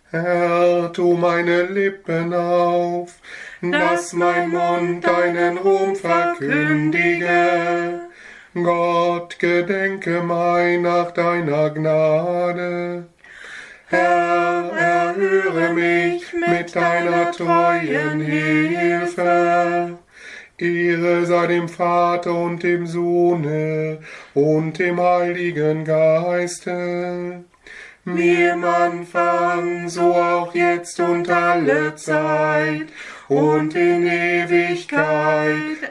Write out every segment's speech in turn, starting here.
Herr, tu meine Lippen auf, dass mein Mund deinen Ruhm verkündige. Gott, gedenke mein nach deiner Gnade. Herr, erhöre mich mit deiner treuen Hilfe. Ehre sei dem Vater und dem Sohne und dem Heiligen Geiste, wie im Anfang, so auch jetzt und alle Zeit und in Ewigkeit.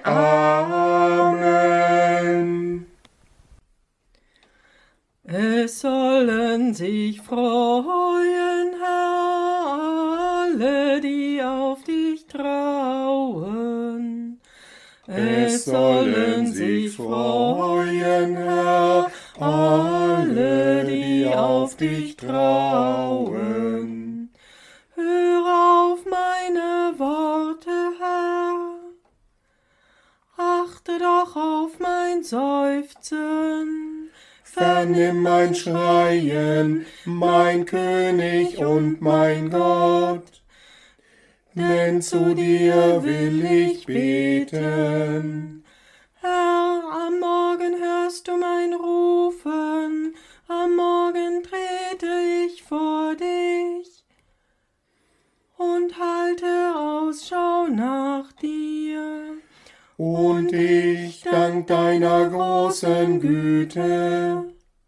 Amen. Es sollen sich freuen, Herr, alle, die auf dich trauen. Es sollen sich freuen, Herr, alle, die auf dich trauen. Hör auf meine Worte, Herr, achte doch auf mein Seufzen. Vernimm mein Schreien, mein König und mein Gott, denn zu dir will ich beten. Herr, am Morgen hörst du mein Rufen, am Morgen trete ich vor dich und halte Ausschau nach dir. Und ich dank deiner großen Güte,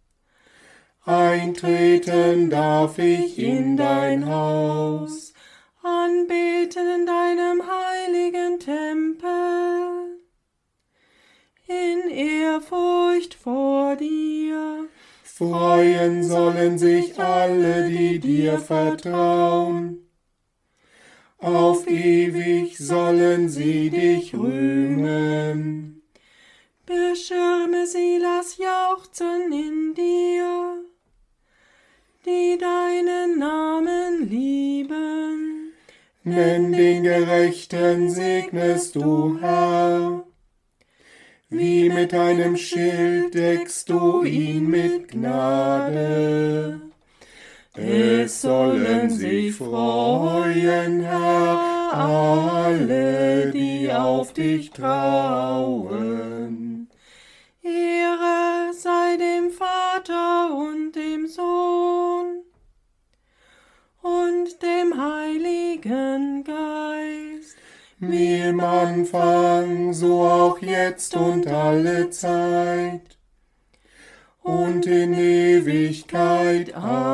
eintreten darf ich in dein Haus, anbeten in deinem heiligen Tempel, in Ehrfurcht vor dir. Freuen sollen sich alle, die dir vertrauen. Auf ewig sollen sie dich rühmen. Beschirme sie, lass jauchzen in dir, die deinen Namen lieben. Denn den Gerechten segnest du, Herr. Wie mit einem Schild deckst du ihn mit Gnade. Es sollen sich freuen, Herr, alle, die auf dich trauen. Ehre sei dem Vater und dem Sohn und dem Heiligen Geist, wie im Anfang, so auch jetzt und alle Zeit und in Ewigkeit.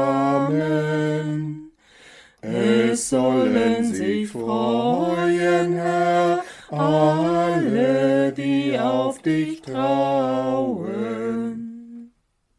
Amen. Es sollen sich freuen, Herr, alle, die auf dich trauen.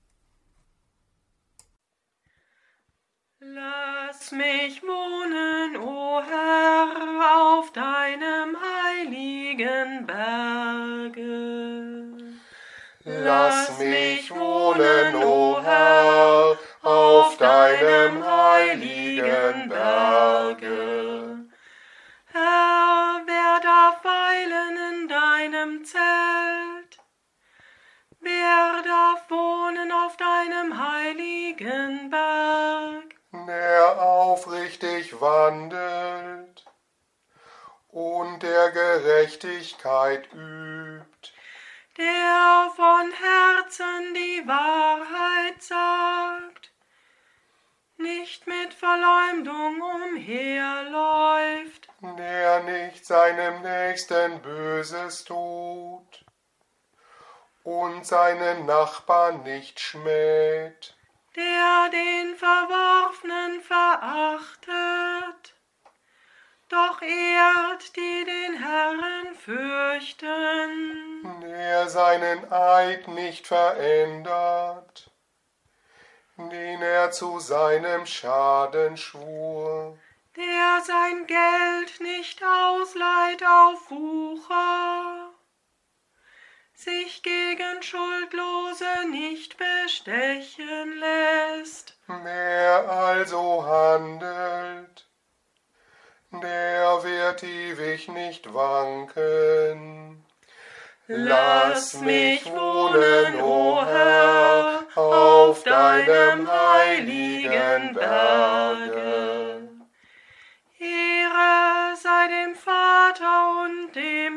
Lass mich wohnen, o Herr, auf deinem heiligen Berge. Lass mich wohnen, o Herr, auf deinem heiligen Berge. Herr, wer darf weilen in deinem Zelt? Wer darf wohnen auf deinem heiligen Berg? Der aufrichtig wandelt und der Gerechtigkeit übt, Der von Herzen die Wahrheit sagt, nicht mit Verleumdung umherläuft, der nicht seinem Nächsten Böses tut und seinen Nachbarn nicht schmäht, der den Verworfenen verachtet, doch ehrt, die den Herrn fürchten, der seinen Eid nicht verändert, den er zu seinem Schaden schwur, der sein Geld nicht ausleiht auf Wucher, sich gegen Schuldlose nicht bestechen lässt. wer also handelt, der wird ewig nicht wanken. Lass mich wohnen, o Herr, auf deinem heiligen Berge.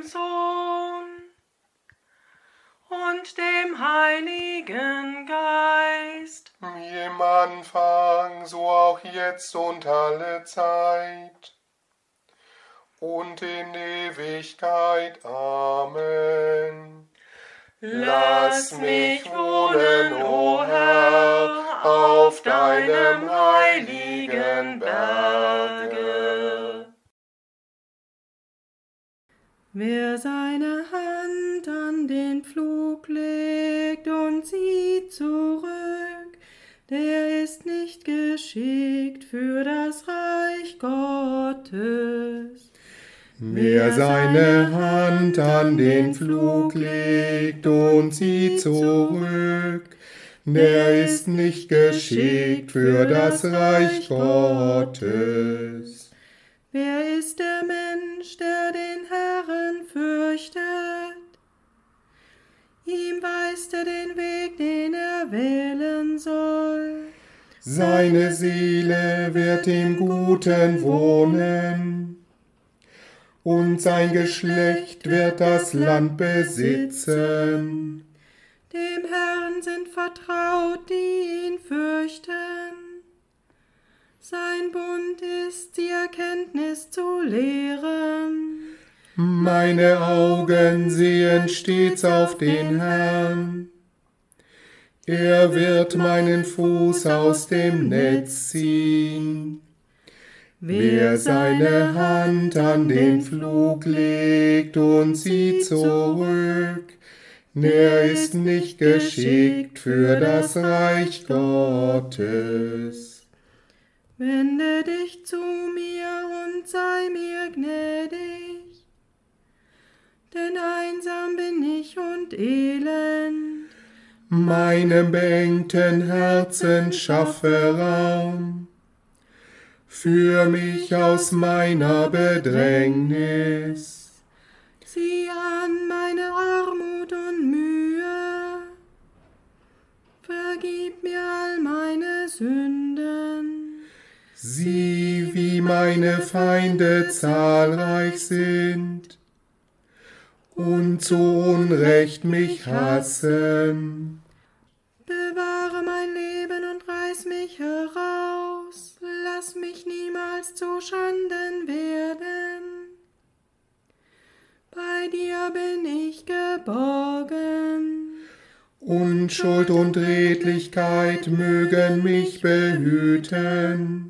Sohn und dem Heiligen Geist, wie im Anfang, so auch jetzt und alle Zeit und in Ewigkeit. Amen. Lass mich wohnen, o Herr, auf deinem heiligen Berge. Wer seine Hand an den Pflug legt und zieht zurück, der ist nicht geschickt für das Reich Gottes. Wer seine Hand an den Pflug legt und zieht zurück, der ist nicht geschickt für das Reich Gottes. Wer ist der Mensch, der den Herrn fürchtet? Ihm weist er den Weg, den er wählen soll. Seine Seele wird im Guten wohnen, und sein Geschlecht wird das Land besitzen. Dem Herrn sind vertraut, die ihn fürchten. Sein Bund ist, die Erkenntnis zu lehren. Meine Augen sehen stets auf den Herrn. Er wird meinen Fuß aus dem Netz ziehen. Wer seine Hand an den Pflug legt und zieht zurück, der ist nicht geschickt für das Reich Gottes. Wende dich zu mir und sei mir gnädig, denn einsam bin ich und elend. Meinem beengten Herzen schaffe Raum, führ mich aus meiner Bedrängnis. Sieh an meine Armut und Mühe, vergib mir all meine Sünden. Sieh, wie meine Feinde zahlreich sind und zu Unrecht mich hassen. Bewahre mein Leben und reiß mich heraus, lass mich niemals zu Schanden werden. Bei dir bin ich geborgen. Unschuld und Redlichkeit mögen mich behüten,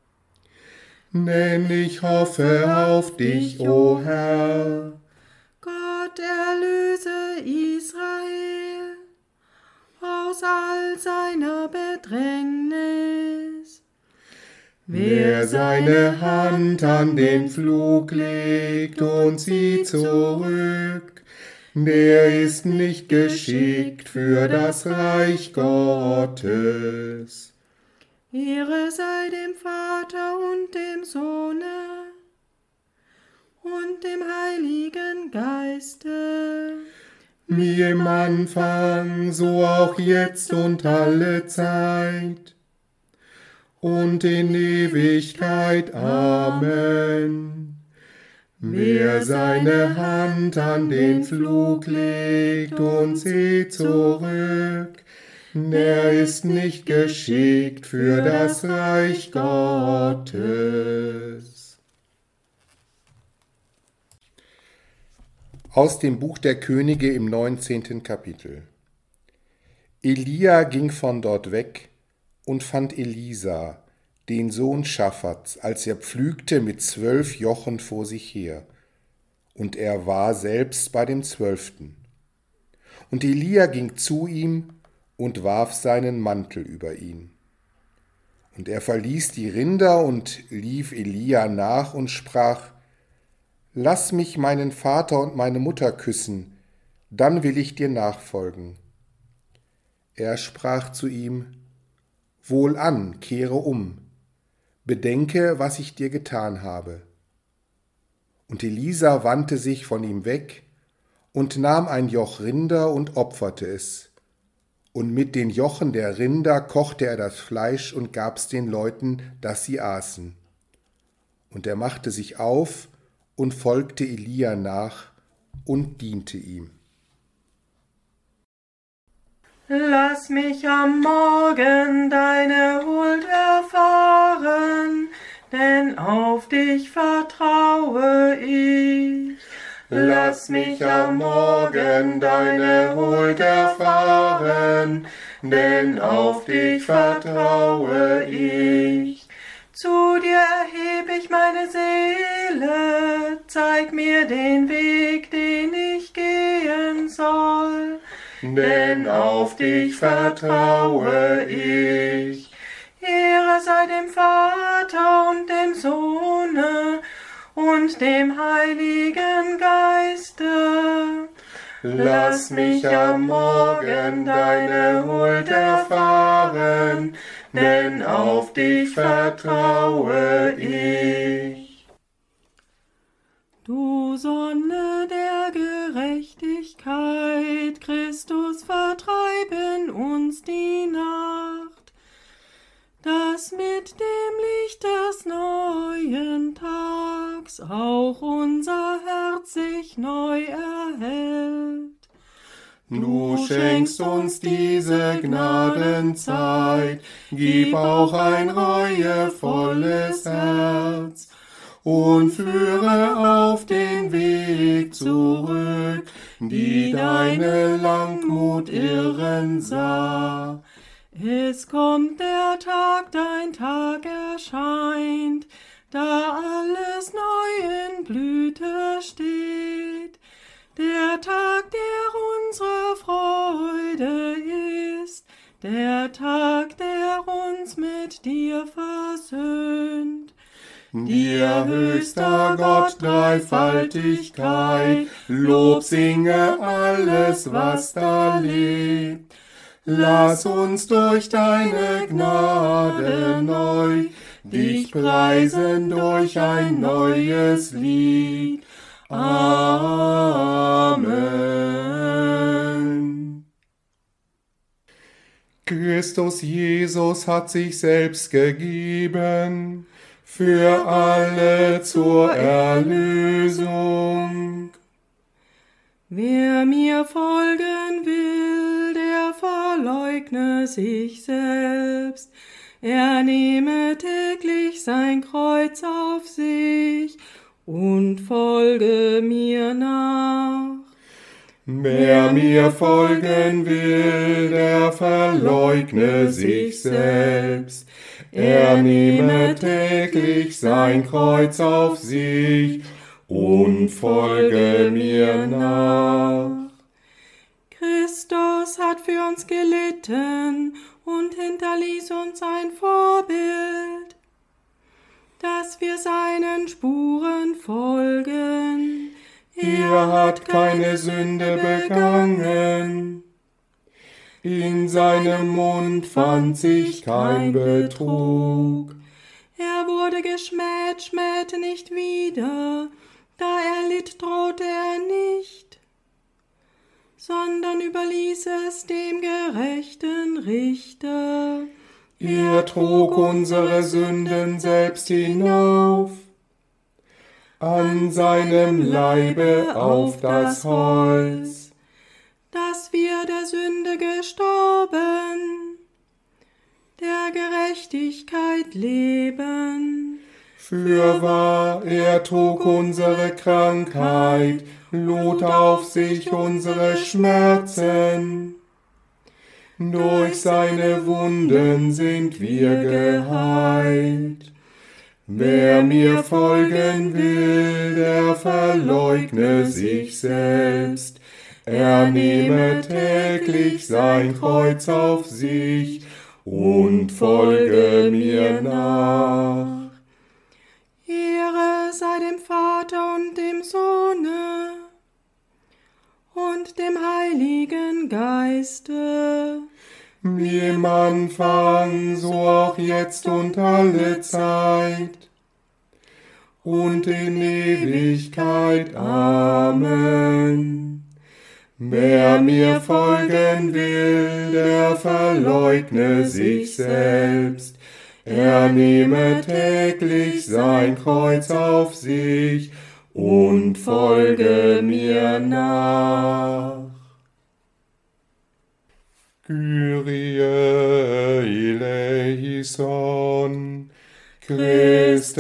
denn ich hoffe auf dich, o Herr. Gott, erlöse Israel aus all seiner Bedrängnis. Wer seine Hand an den Pflug legt und zieht zurück, der ist nicht geschickt für das Reich Gottes. Ehre sei dem Vater und dem Sohne und dem Heiligen Geiste, Wie im Anfang, so auch jetzt und alle Zeit und in Ewigkeit. Amen. Wer seine Hand an den Pflug legt und zieht zurück, der ist nicht geschickt für das Reich Gottes. Aus dem Buch der Könige im 19. Kapitel. Elia ging von dort weg und fand Elisa, den Sohn Schaphats, als er pflügte mit 12 Jochen vor sich her. Und er war selbst bei dem 12. Und Elia ging zu ihm und warf seinen Mantel über ihn. Und er verließ die Rinder und lief Elia nach und sprach: Lass mich meinen Vater und meine Mutter küssen, dann will ich dir nachfolgen. Er sprach zu ihm: Wohlan, kehre um. Bedenke, was ich dir getan habe. Und Elisa wandte sich von ihm weg und nahm ein Joch Rinder und opferte es. Und mit den Jochen der Rinder kochte er das Fleisch und gab's den Leuten, dass sie aßen. Und er machte sich auf und folgte Elia nach und diente ihm. Lass mich am Morgen deine Huld erfahren, denn auf dich vertraue ich. Lass mich am Morgen deine Huld erfahren, denn auf dich vertraue ich. Zu dir erheb ich meine Seele, zeig mir den Weg, den ich gehen soll. Denn auf dich vertraue ich. Ehre sei dem Vater und dem Sohne und dem Heiligen Geiste. Lass mich am Morgen deine Huld erfahren, denn auf dich vertraue ich. Du Sonne der Gerechtigkeit, Christus, vertreib in uns die Nacht, dass mit dem Licht des neuen Tags auch unser Herz sich neu erhellt. Du schenkst uns diese Gnadenzeit, gib auch ein reuevolles Herz und führe auf den Weg zurück, die deine Langmut irren sah. Es kommt der Tag, dein Tag erscheint, da alles neu in Blüte steht. Der Tag, der unsere Freude ist, der Tag, der uns mit dir versöhnt. Dir, höchster Gott, Dreifaltigkeit, Lob singe alles, was da lebt. Lass uns durch deine Gnade neu dich preisen durch ein neues Lied. Amen. Christus Jesus hat sich selbst gegeben, für alle zur Erlösung. Wer mir folgen will, der verleugne sich selbst. Er nehme täglich sein Kreuz auf sich und folge mir nach. Wer mir folgen will, der verleugne sich selbst. Er nehme täglich sein Kreuz auf sich und folge mir nach. Christus hat für uns gelitten und hinterließ uns ein Vorbild, dass wir seinen Spuren folgen. Er hat keine Sünde begangen, in seinem Mund fand sich kein Betrug. Er wurde geschmäht, schmähte nicht wieder, da er litt, drohte er nicht, sondern überließ es dem gerechten Richter. Er trug unsere Sünden selbst hinauf, an seinem Leibe auf das Holz, dass wir der Sünde gestorben, der Gerechtigkeit leben. Fürwahr, er trug unsere Krankheit, lud auf sich unsere Schmerzen. Durch seine Wunden sind wir geheilt. Wer mir folgen will, der verleugne sich selbst. Er nehme täglich sein Kreuz auf sich und folge mir nach. Ehre sei dem Vater und dem Sohne und dem Heiligen Geiste, Wie im Anfang, so auch jetzt und alle Zeit und in Ewigkeit. Amen. Wer mir folgen will, der verleugne sich selbst. Er nehme täglich sein Kreuz auf sich und folge mir nach. Kyrie eleison, Christe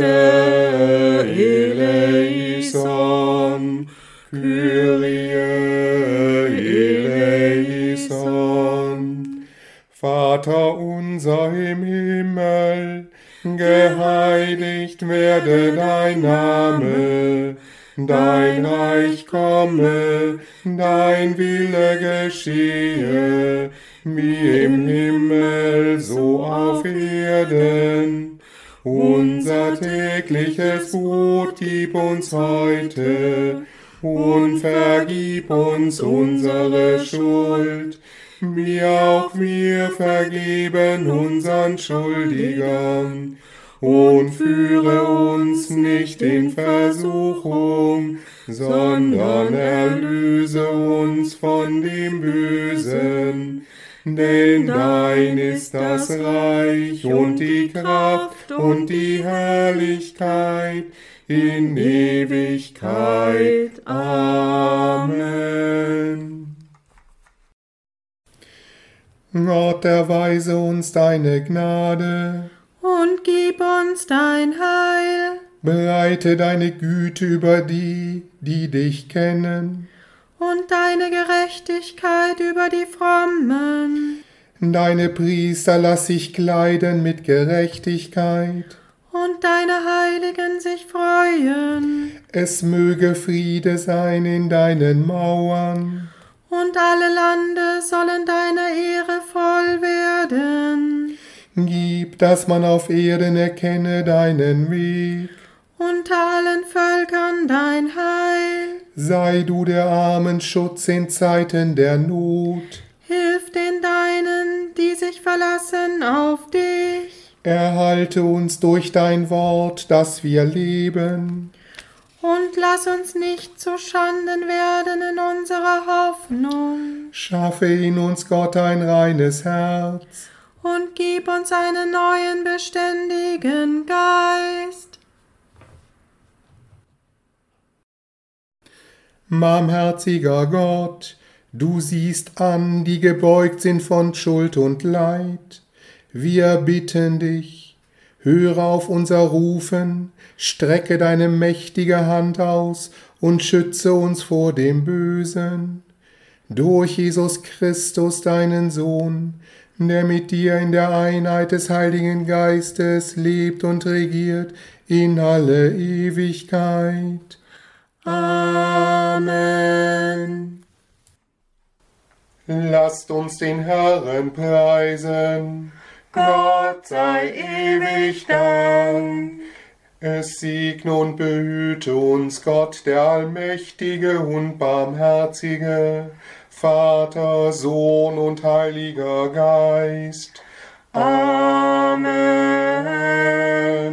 eleison, Kyrie eleison. Vater unser im Himmel, geheiligt werde dein Name, dein Reich komme, dein Wille geschehe, wie im Himmel, so auf Erden. Unser tägliches Brot gib uns heute und vergib uns unsere Schuld, wie auch wir vergeben unseren Schuldigern. Und führe uns nicht in Versuchung, sondern erlöse uns von dem Bösen. Denn dein ist das Reich und die Kraft und die Herrlichkeit in Ewigkeit. Amen. Gott, erweise uns deine Gnade Und gib uns dein Heil. Breite deine Güte über die, die dich kennen. Und deine Gerechtigkeit über die Frommen. Deine Priester lass sich kleiden mit Gerechtigkeit. Und deine Heiligen sich freuen. Es möge Friede sein in deinen Mauern. Und alle Lande sollen deiner Ehre voll werden. Gib, dass man auf Erden erkenne deinen Weg. Unter allen Völkern dein Heil. Sei du der Armen Schutz in Zeiten der Not. Hilf den Deinen, die sich verlassen auf dich. Erhalte uns durch dein Wort, dass wir leben. Und lass uns nicht zu Schanden werden in unserer Hoffnung. Schaffe in uns, Gott, ein reines Herz. Und gib uns einen neuen, beständigen Geist. Barmherziger Gott, du siehst an, die gebeugt sind von Schuld und Leid. Wir bitten dich, höre auf unser Rufen, strecke deine mächtige Hand aus und schütze uns vor dem Bösen. Durch Jesus Christus, deinen Sohn, der mit dir in der Einheit des Heiligen Geistes lebt und regiert in alle Ewigkeit. Amen. Lasst uns den Herrn preisen. Gott sei ewig Dank. Es segne und behüte uns Gott, der Allmächtige und Barmherzige, Vater, Sohn und Heiliger Geist. Amen.